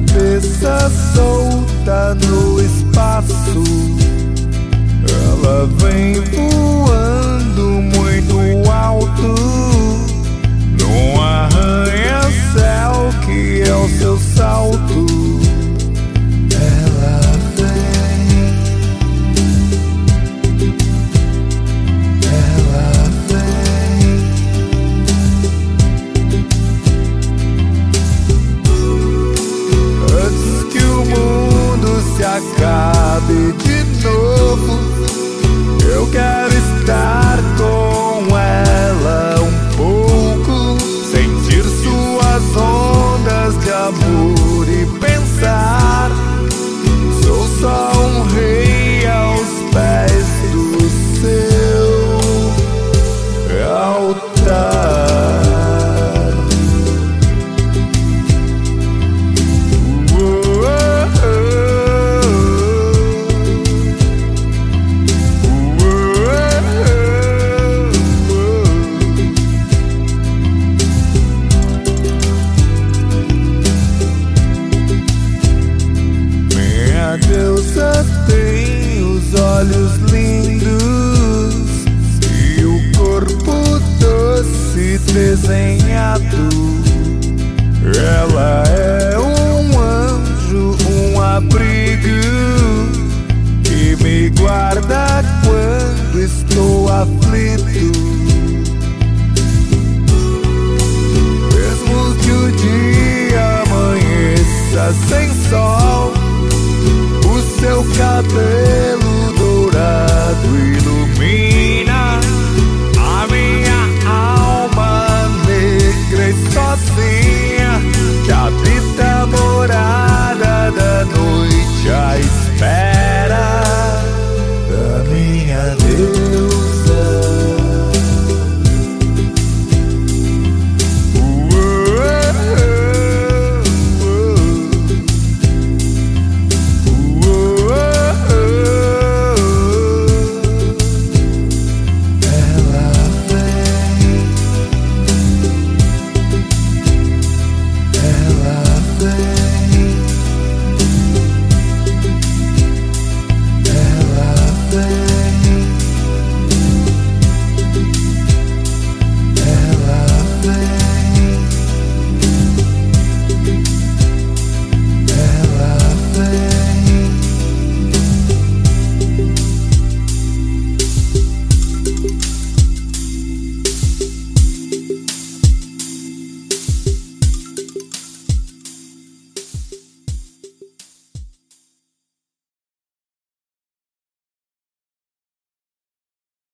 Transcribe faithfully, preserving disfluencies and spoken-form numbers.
cabeça solta no espaço. Ela vem voando muito alto, num arranha-céu que é o seu salto. Ela vem, ela vem. Antes que o mundo se acabe de novo, eu quero estar com ela um pouco, sentir suas ondas de amor e pensar: sou só um rei aos pés do seu altar. A deusa tem os olhos lindos e o corpo doce desenhado. Ela é